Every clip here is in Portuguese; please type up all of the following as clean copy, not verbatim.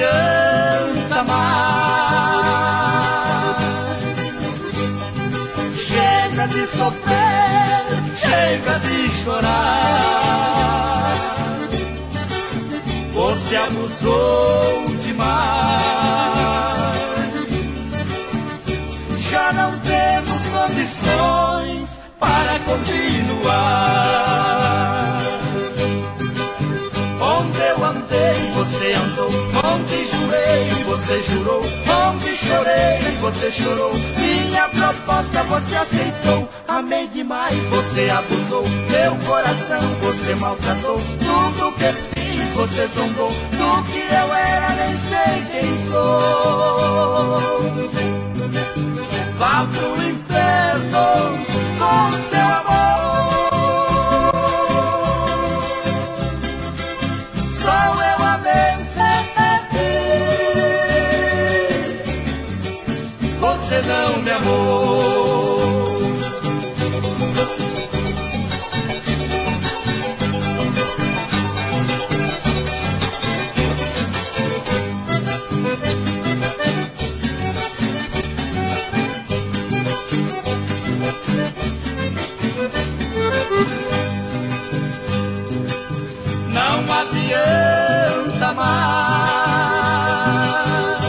adianta mais. Chega de sofrer, chega de chorar. Você abusou demais. Já não temos condições para continuar. Onde eu andei, você andou. Onde jurei, você jurou. Onde chorei, você chorou. Minha proposta você aceitou. Amei demais, você abusou. Meu coração você maltratou. Tudo que fiz você zombou. Do que eu era nem sei quem sou. Vá pro inferno com seu amor. Só eu amei. Você não me amou. Não adianta mais.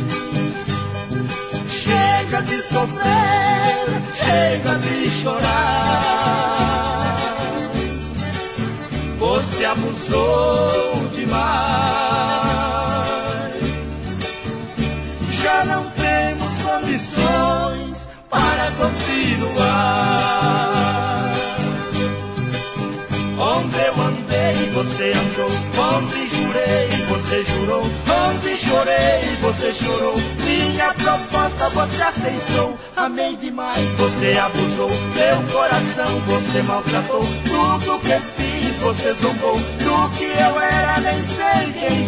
Chega de sofrer, chega de chorar. Você abusou demais. Já não temos condições para continuar. Onde eu andei, você andou. Onde jurei, você jurou. Onde chorei, você chorou. Minha proposta você aceitou. Amei demais, você abusou. Meu coração você maltratou. Tudo que fiz você zombou. Do que eu era nem sei quem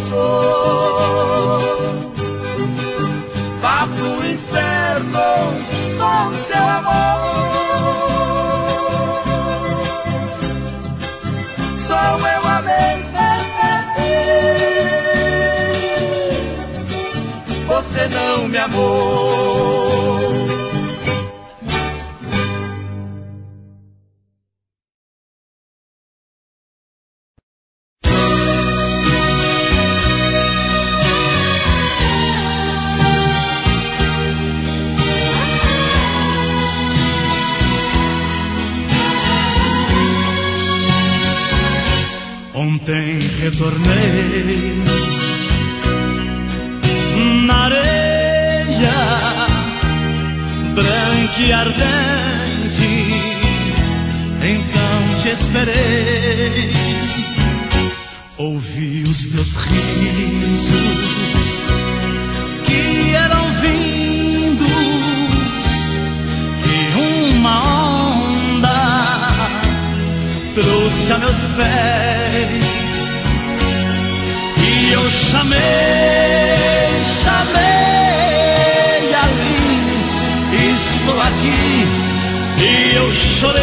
sou. Vá pro inferno com seu amor. Só eu amei. Você não me amou. Ontem retornei na areia branca e ardente, então te esperei. Ouvi os teus risos que eram vindos e uma onda trouxe a meus pés. E eu chamei ali, estou aqui. E eu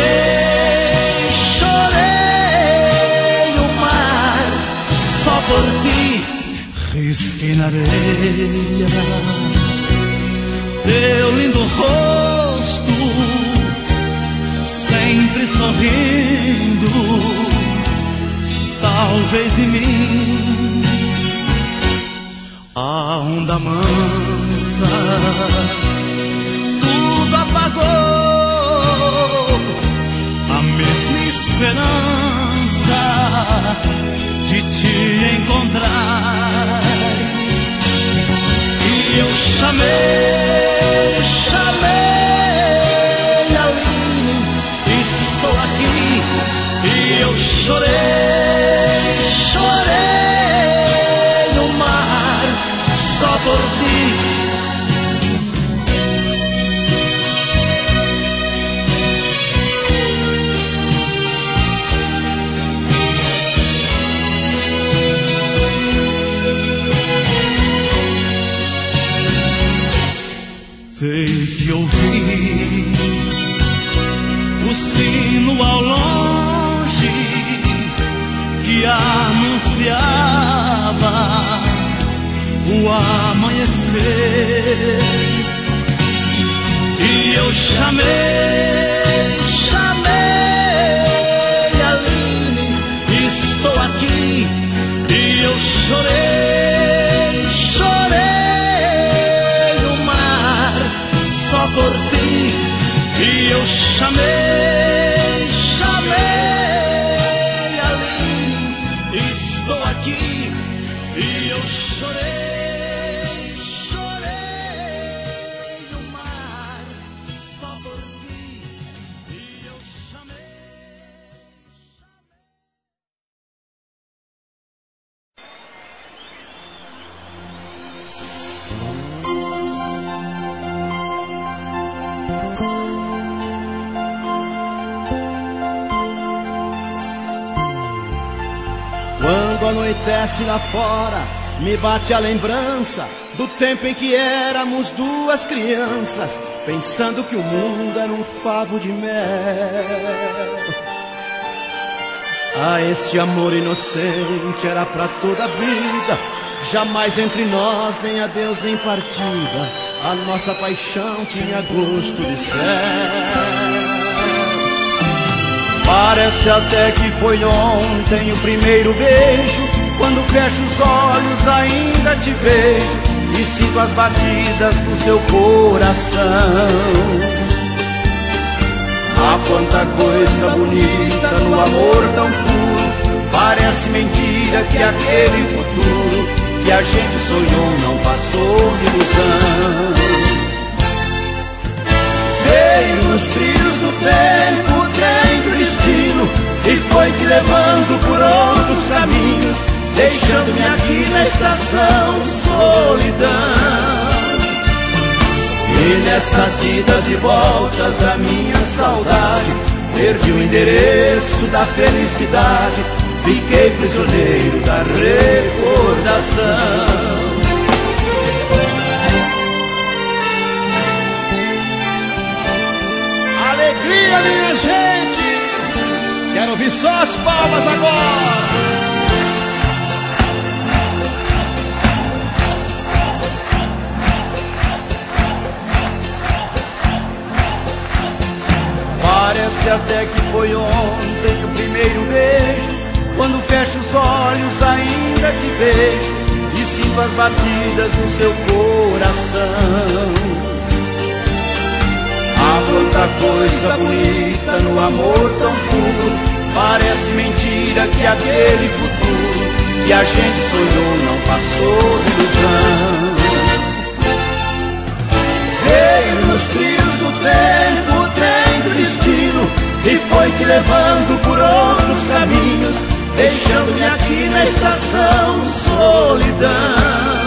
chorei o mar só por ti. Risquei na areia teu lindo rosto, sempre sorrindo, talvez de mim. A onda mansa tudo apagou, a mesma esperança de te encontrar. E eu chamei ali, estou aqui. E eu chorei no mar só por ti. Sei que ouvi o sino ao longe o amanhecer. E eu chamei Aline, estou aqui. E eu chorei no mar, só por ti. E eu chamei Aline, estou aqui. E eu chorei no mar, só por ti. E eu chamei. Quando anoitece lá fora, me bate a lembrança do tempo em que éramos duas crianças, pensando que o mundo era um favo de mel. Ah, esse amor inocente era pra toda a vida, jamais entre nós nem adeus nem partida. A nossa paixão tinha gosto de céu. Parece até que foi ontem o primeiro beijo. Quando fecho os olhos ainda te vejo e sinto as batidas do seu coração. Ah, quanta coisa bonita no amor tão puro. Parece mentira que aquele futuro que a gente sonhou não passou de ilusão. Veio nos trilhos do tempo o trem do destino e foi te levando por outros caminhos, deixando-me aqui na estação solidão. E nessas idas e voltas da minha saudade, perdi o endereço da felicidade, fiquei prisioneiro da recordação. Alegria, minha gente! Quero ouvir só as palmas agora! Parece até que foi ontem o primeiro beijo. Quando fecho os olhos ainda te vejo e sinto as batidas do seu coração. Ah, quanta coisa bonita no amor tão puro. Parece mentira que aquele futuro que a gente sonhou não passou de ilusão. Veio nos trilhos do tempo o trem do destino e foi te levando por outros caminhos, deixando-me aqui na estação solidão.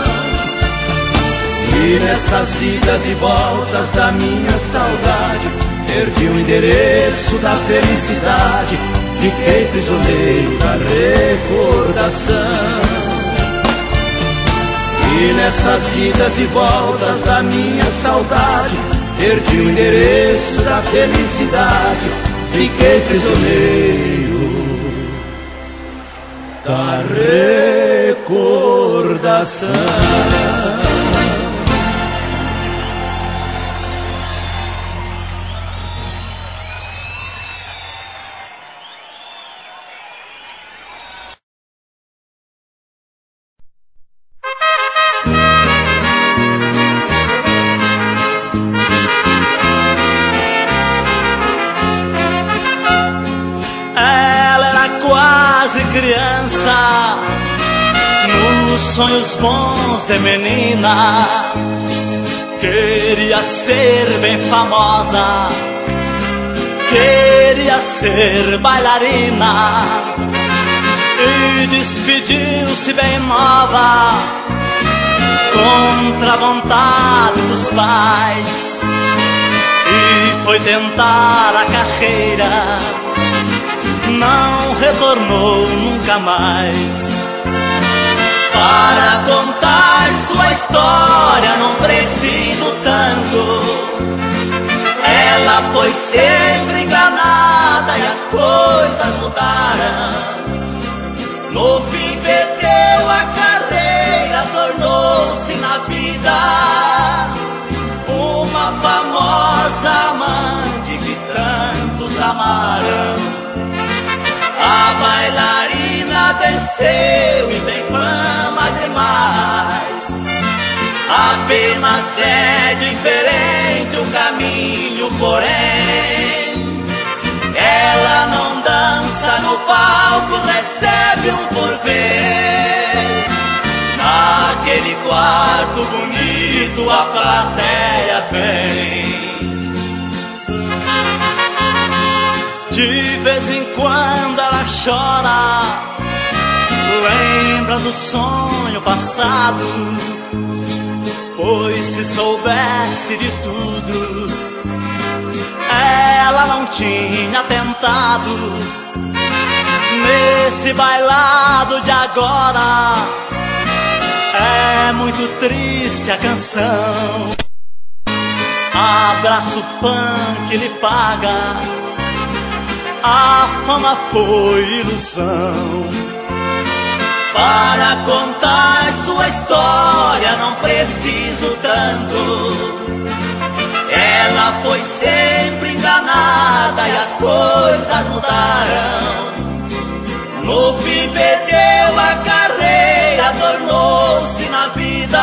E nessas idas e voltas da minha saudade, perdi o endereço da felicidade, fiquei prisioneiro da recordação. E nessas idas e voltas da minha saudade, perdi o endereço da felicidade, fiquei prisioneiro da recordação. Criança, nos sonhos bons de menina, queria ser bem famosa, queria ser bailarina, e despediu-se bem nova, contra a vontade dos pais, e foi tentar a carreira. Não retornou nunca mais. Para contar sua história não preciso tanto. Ela foi sempre enganada e as coisas mudaram. No fim perdeu a carreira, tornou-se amarão. A bailarina venceu e tem fama demais. Apenas é diferente o caminho, porém ela não dança no palco, recebe um por vez. Naquele quarto bonito a plateia vem. De vez em quando ela chora, lembra do sonho passado, pois se soubesse de tudo, ela não tinha tentado. Nesse bailado de agora, é muito triste a canção. Abraço funk lhe paga, a fama foi ilusão. Para contar sua história não preciso tanto. Ela foi sempre enganada e as coisas mudaram. No fim perdeu a carreira, tornou-se na vida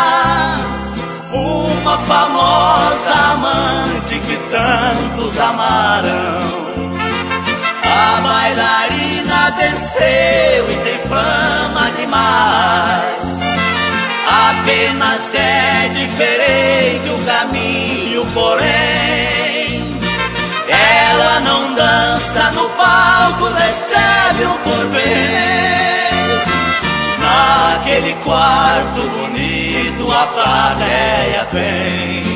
uma famosa amante que tantos amaram. A bailarina venceu e tem fama demais. Apenas é diferente o caminho, porém ela não dança no palco, recebe um por vez. Naquele quarto bonito a plateia vem.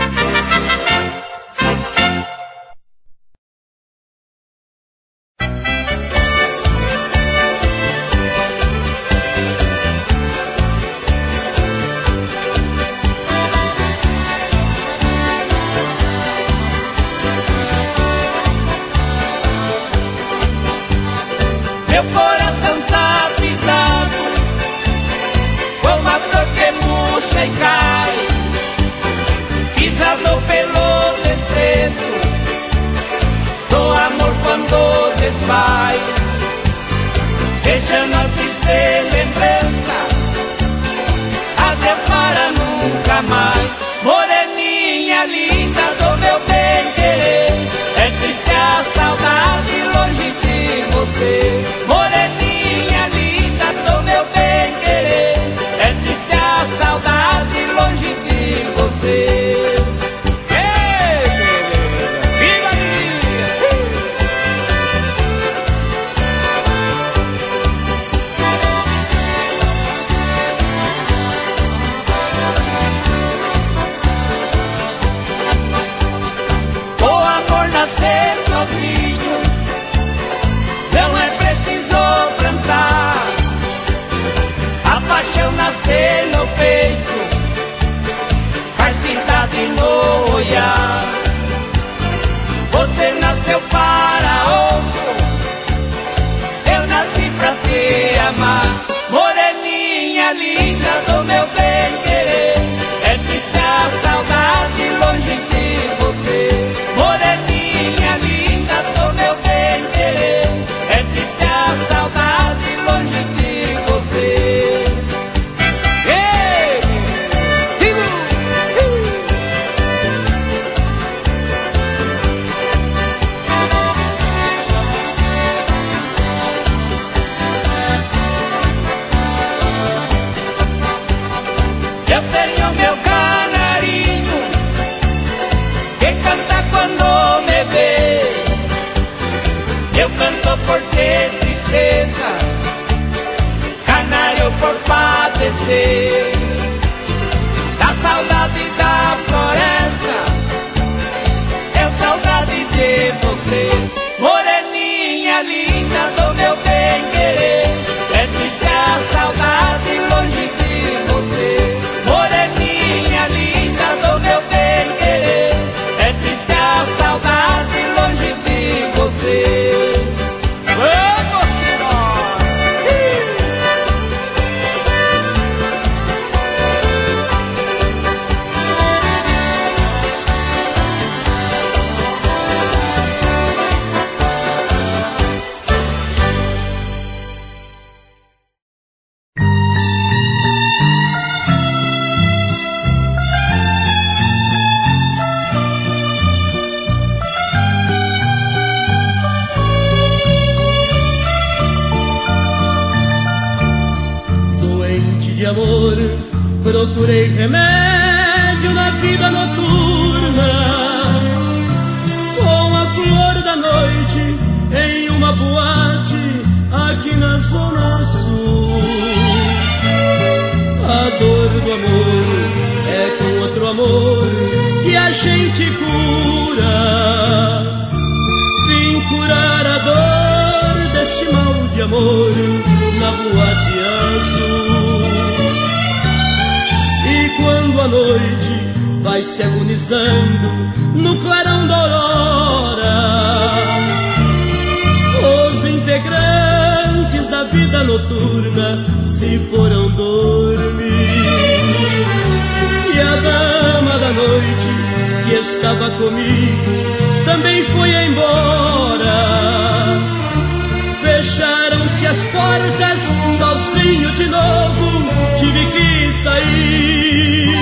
Meu coração tá pisado, como a flor que murcha e cai, pisado pelo desprezo do amor quando desfaz, deixando a triste lembrança, adeus para nunca mais. Moreninha linda do meu bem querer, é triste a saudade longe de você. Moreninha linda do meu bem querer, é triste a saudade longe de você. Ei, beleza, viva a o amor nascer sozinho, não é preciso plantar. A paixão nascer no peito, faz cidade no olhar. Você nasceu para outro, eu nasci pra te amar. Moreninha linda do meu bem querer, é triste a saudade longe de você. Moreninha linda do meu bem querer, é triste a saudade longe de você. Ei, eu tenho meu canarinho que canta quando me vê. Eu canto por ter tristeza, canário por padecer da saudade da floresta, eu saudade de você. Moreninha linda do meu bem querer, é triste a saudade longe de você. Moreninha linda do meu bem querer, é triste a saudade longe de você. Vamos, senhor! amor, procurei remédio na vida noturna, com a flor da noite em uma boate aqui na Zona Sul. A dor do amor é com outro amor que a gente cura. Vim curar a dor deste mal de amor na boate azul. E quando a noite vai se agonizando no clarão da aurora, os integrantes da vida noturna se foram dormir. E a dama da noite que estava comigo também foi embora. Fecharam-se as portas, sozinho de novo tive que sair.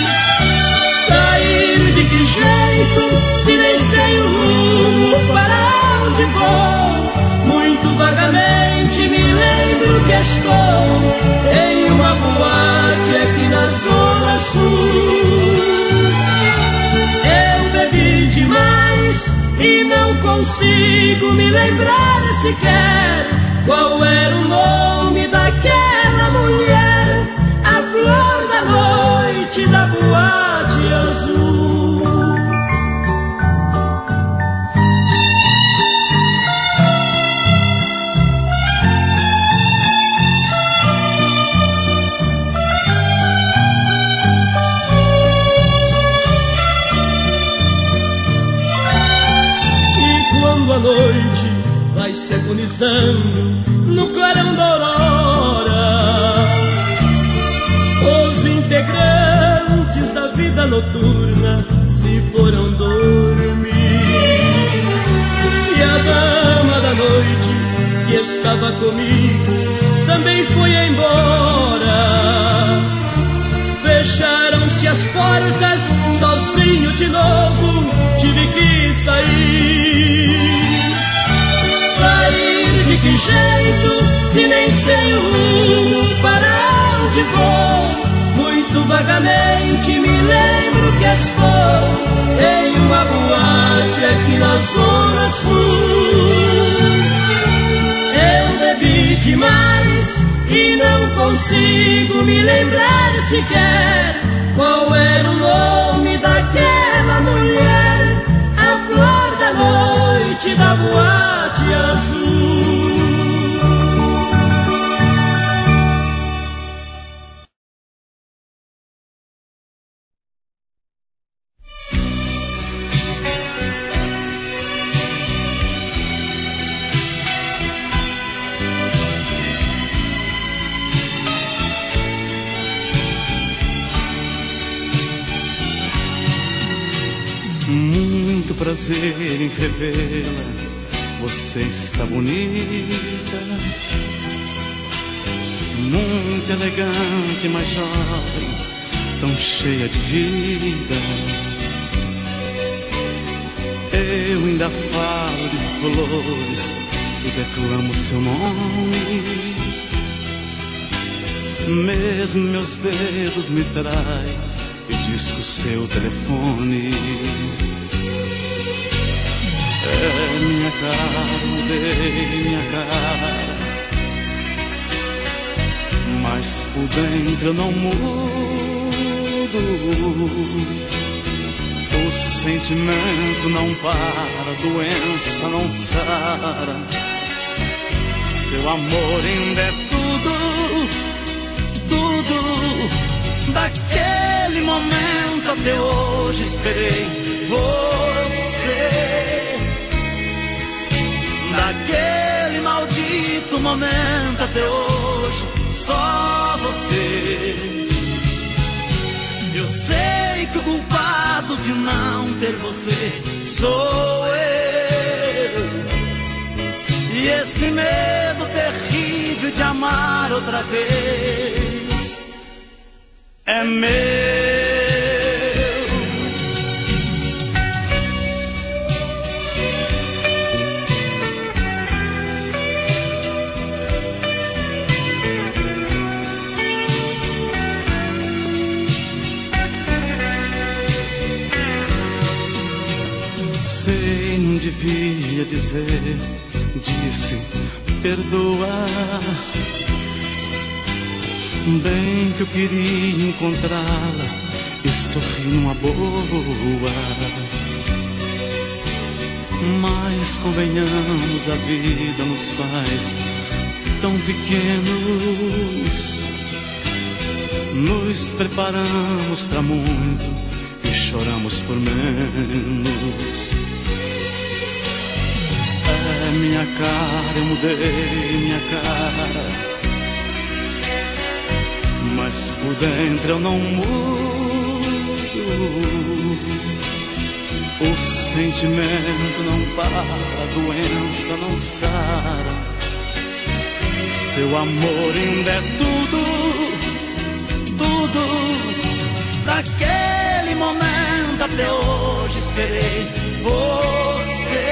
Sair de que jeito, se nem sei o rumo, para onde vou? Muito vagamente me lembro que estou em uma boate aqui na Zona Sul. Eu bebi demais e não consigo me lembrar sequer qual era o nome daquela mulher, a flor da noite da boate azul. A noite vai se agonizando no clarão da aurora, os integrantes da vida noturna se foram dormir. E a dama da noite que estava comigo também foi embora. Fecharam-se as portas, sozinho de novo tive que sair. Sair de que jeito, se nem sei o rumo, para onde vou? Muito vagamente me lembro que estou em uma boate aqui na Zona Sul. Eu bebi demais e não consigo me lembrar sequer qual era o nome daquela mulher, a flor da noite da boate azul. Muito prazer em revê-la, você está bonita, muito elegante, mas jovem, tão cheia de vida. Eu ainda falo de flores e declamo seu nome, mesmo meus dedos me traem e disco seu telefone. É minha cara, mudei minha cara, mas por dentro eu não mudo. O sentimento não para, a doença não sara. Seu amor ainda é tudo, tudo. Daquele momento até hoje esperei você. Daquele maldito momento até hoje, só você. Eu sei que o culpado de não ter você sou eu. E esse medo terrível de amar outra vez é meu. queria dizer, disse, perdoa. Bem que eu queria encontrá-la e sorrir numa boa. Mas convenhamos, a vida nos faz tão pequenos. Nos preparamos pra muito e choramos por menos. É minha cara, eu mudei minha cara, mas por dentro eu não mudo. O sentimento não para, a doença não sara. Seu amor ainda é tudo, tudo. Daquele momento até hoje esperei você.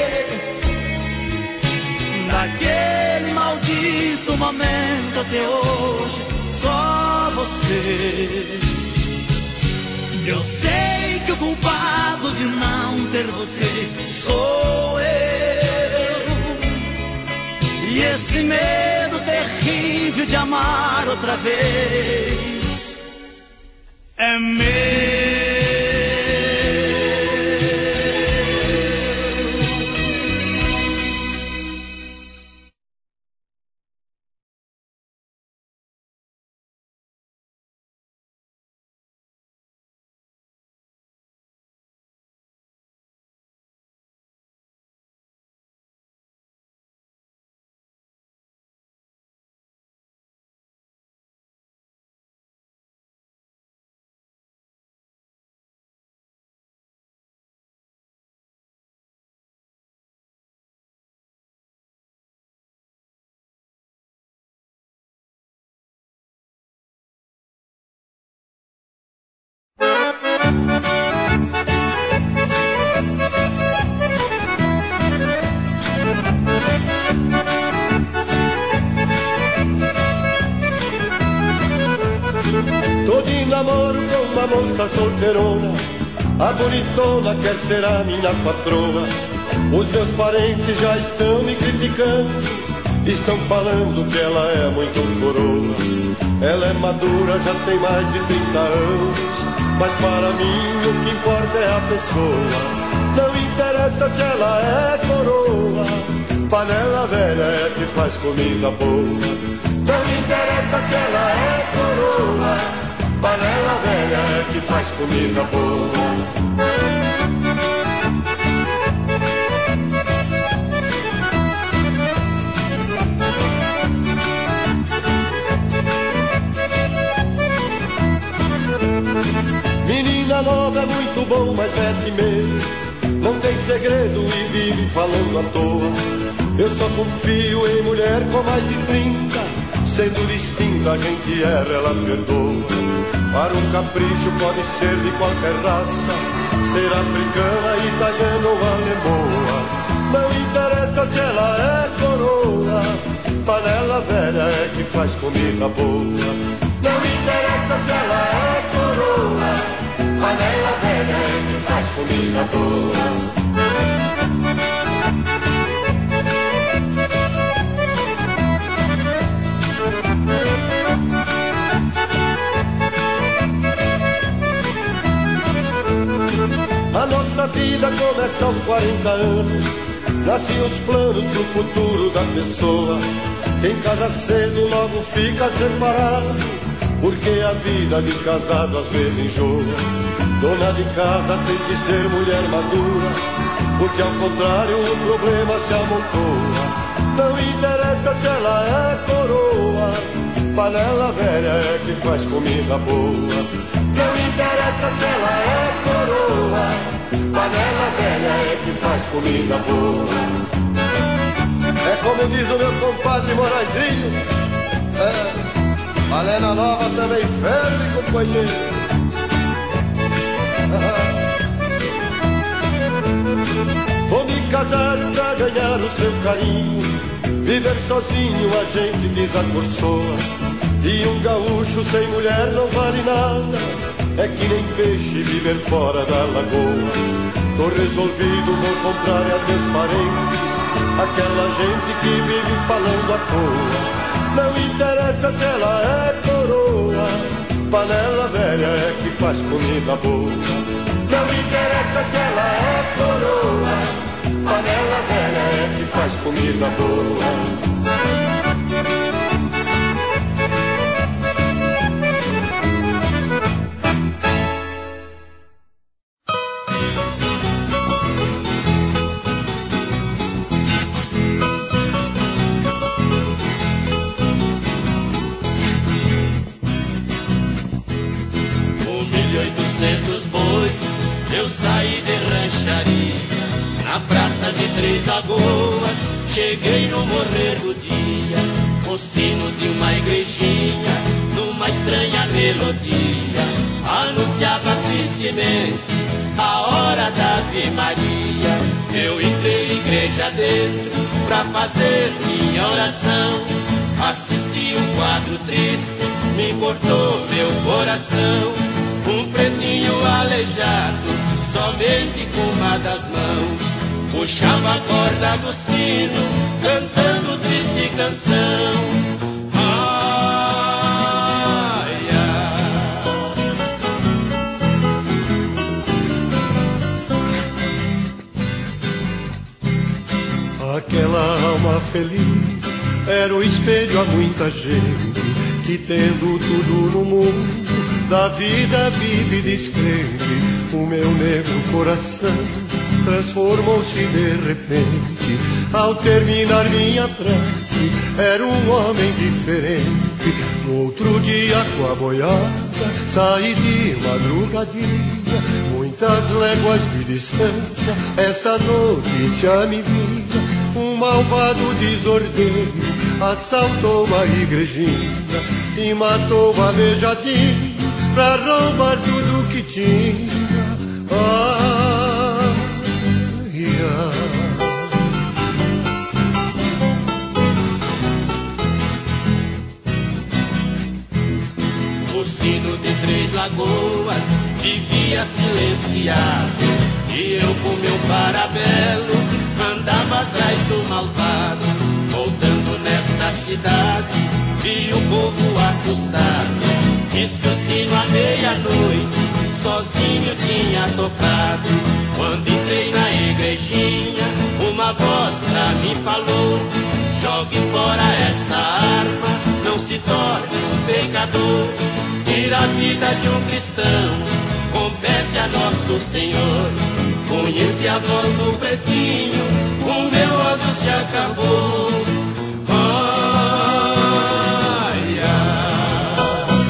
Daquele maldito momento até hoje, só você. Eu sei que o culpado de não ter você sou eu. E esse medo terrível de amar outra vez é meu. Tô de namoro com uma moça solteirona, a bonitona quer ser a minha patroa. Os meus parentes já estão me criticando, estão falando que ela é muito coroa. Ela é madura, já tem mais de 30 anos, mas para mim o que importa é a pessoa. Não interessa se ela é coroa, panela velha é que faz comida boa. Não interessa se ela é coroa, panela velha é que faz comida boa. Menina nova é muito bom, mas mete medo, não tem segredo e vive falando à toa. Eu só confio em mulher com mais de 30, sendo distinta, a gente erra, ela perdoa. Para um capricho pode ser de qualquer raça, ser africana, italiana ou alemoa. Não interessa se ela é coroa, panela velha é que faz comida boa. Não interessa se ela é coroa, panela velha é que faz comida boa. A nossa vida começa aos 40 anos, nascem os planos pro futuro da pessoa. Quem casa cedo logo fica separado, porque a vida de casado às vezes enjoa. Dona de casa tem que ser mulher madura, porque ao contrário o problema se amontoa. Não interessa se ela é coroa, panela velha é que faz comida boa. Não interessa se ela é coroa, panela velha é que faz comida boa. É como diz o meu compadre Moraizinho, panela nova também ferve, companheiro. Vou me casar pra ganhar o seu carinho, viver sozinho a gente desacorçoa. E um gaúcho sem mulher não vale nada, é que nem peixe viver fora da lagoa. Tô resolvido, vou comprar a meus parentes, aquela gente que vive falando à toa. Não interessa se ela é coroa, panela velha é que faz comida boa. Não interessa se ela é coroa, panela velha é que faz comida boa. Na praça de Três Lagoas, cheguei no morrer do dia, o sino de uma igrejinha, numa estranha melodia, anunciava tristemente a hora da Ave Maria. Eu entrei igreja dentro pra fazer minha oração, assisti um quadro triste, me cortou meu coração. Um pretinho aleijado, somente com uma das mãos, puxava a corda do sino, cantando triste canção. Ai, ai. Aquela alma feliz era o espelho a muita gente que, tendo tudo no mundo, da vida vive e descrente. O meu negro coração transformou-se de repente. Ao terminar minha prece, era um homem diferente. No outro dia, com a boiada, saí de madrugadinha, muitas léguas de distância, esta notícia me vinha. Um malvado desordeiro assaltou a igrejinha e matou a aleijadinha pra roubar tudo que tinha. Ai, ai. O sino de Três Lagoas vivia silenciado, e eu com meu parabelo andava atrás do malvado. Voltando nesta cidade, vi o povo assustado. Diz que o sino à meia-noite sozinho tinha tocado. Quando entrei na igrejinha, uma voz pra mim falou: jogue fora essa arma, não se torne um pecador. Tira a vida de um cristão, compete a nosso Senhor. Conheci a voz do pretinho, o meu ódio se acabou. Ai, ai.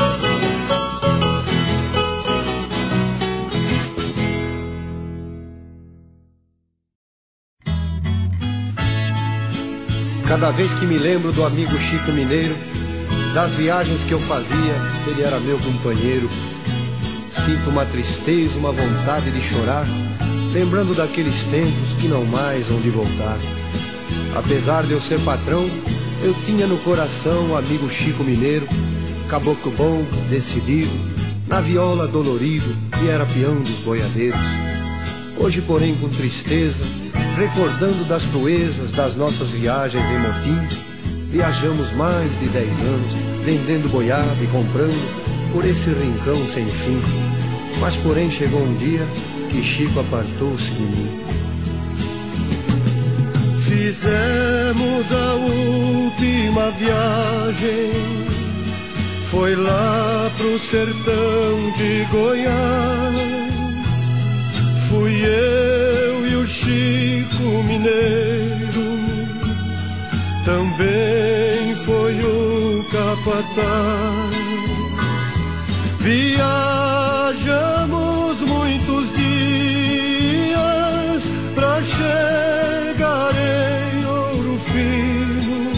Cada vez que me lembro do amigo Chico Mineiro, das viagens que eu fazia, ele era meu companheiro. Sinto uma tristeza, uma vontade de chorar, lembrando daqueles tempos que não mais hão de voltar. Apesar de eu ser patrão, eu tinha no coração o amigo Chico Mineiro, caboclo bom, decidido, na viola dolorido, e era peão dos boiadeiros. Hoje, porém, com tristeza, recordando das proezas das nossas viagens em motins, viajamos mais de 10 anos, vendendo boiada e comprando por esse rincão sem fim. Mas porém chegou um dia que Chico apartou-se de mim. Fizemos a última viagem, foi lá pro sertão de Goiás. Fui eu e o Chico Mineiro, também foi o capataz. Viajamos muitos dias pra chegar em Ouro Fino,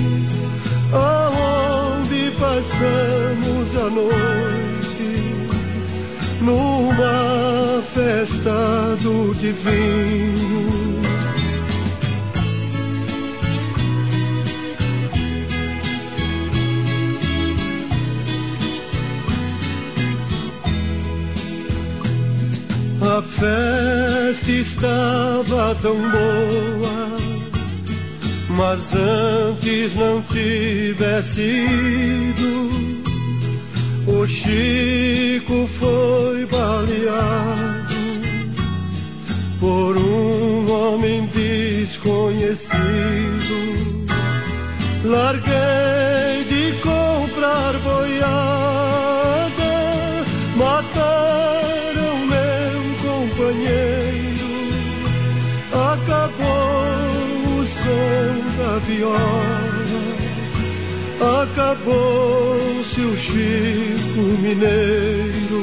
aonde passamos a noite numa festa do divino. A festa festa estava tão boa, mas antes não tivesse ido, o Chico foi baleado por um homem desconhecido. Larguei de comprar boiada, mataram meu companheiro, acabou o som da viola, acabou-se o Chico Mineiro.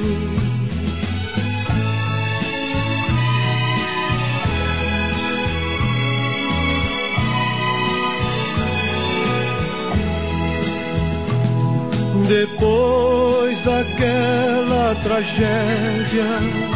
Depois daquela tragédia,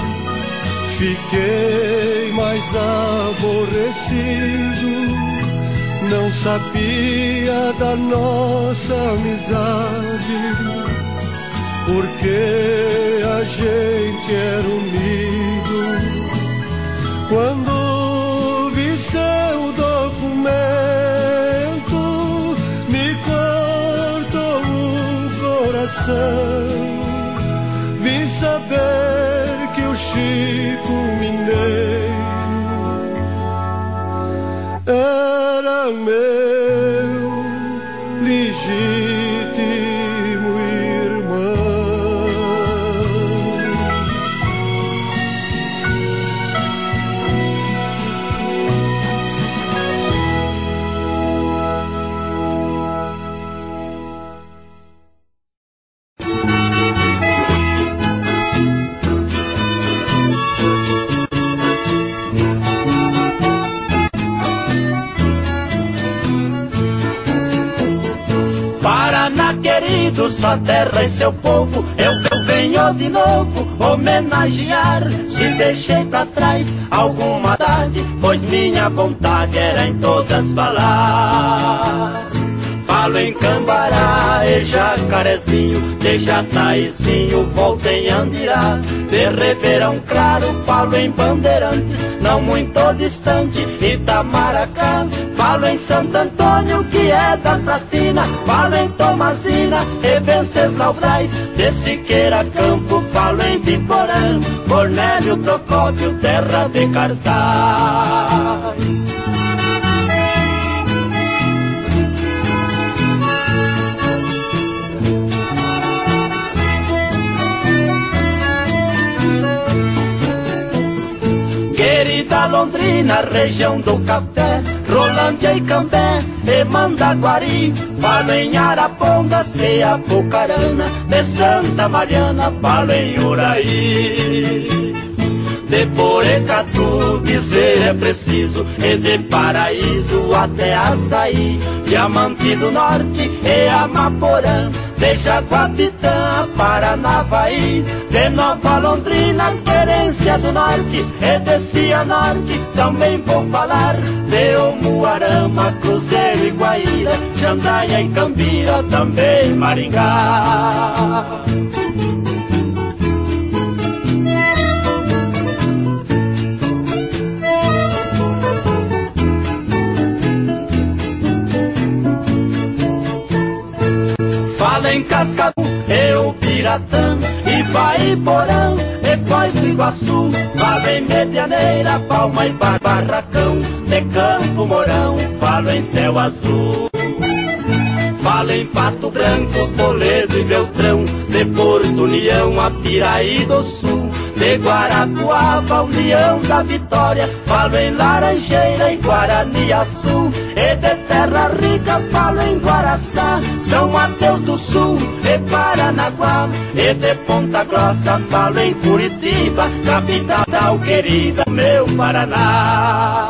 fiquei mais aborrecido. Não sabia da nossa amizade, porque a gente era unido. Quando vi seu documento, me cortou o coração. Vim saber que o Chico Mineiro era meu legítimo irmão. Querido, sua terra e seu povo, eu venho de novo homenagear. Se deixei pra trás alguma idade, pois minha vontade era em todas falar. Falo em Cambará e Jacarezinho, de Jataizinho, volto em Andirá. De Ribeirão Claro, falo em Bandeirantes, não muito distante, Itamaracá. Falo em Santo Antônio, que é da Platina, falo em Tomazina e Venceslau Braz. De Siqueira Campo, falo em Biporã, Cornélio Procópio, terra de cartaz. Querida Londrina, região do café, Rolândia e Cambé e Mandaguari. Falo em Arapongas e Apucarana, de Santa Mariana, falo em Uraí. De Porecatu, dizer é preciso, e de Paraíso até Açaí. Diamante do Norte e Amaporã, de Jaguapitã, Paranavaí. De Nova Londrina, Querência do Norte e de Cianorte, também vou falar. De Umuarama, Cruzeiro e Guaíra, Jandaia e Cambira, também Maringá. Fala em Cascavel e Ubiratã, Ipaiporã e Foz do Iguaçu. Falo em Medianeira, Palma e Barracão, de Campo Mourão, falo em Céu Azul. Falo em Pato Branco, Toledo e Beltrão, de Porto União, Apiraí do Sul. De Guarapuava, União da Vitória, falo em Laranjeira e Guaraniaçu. E de Terra Rica, falo em Guaraçá, São Mateus do Sul e Paranaguá. E de Ponta Grossa, falo em Curitiba, capital querida, meu Paraná.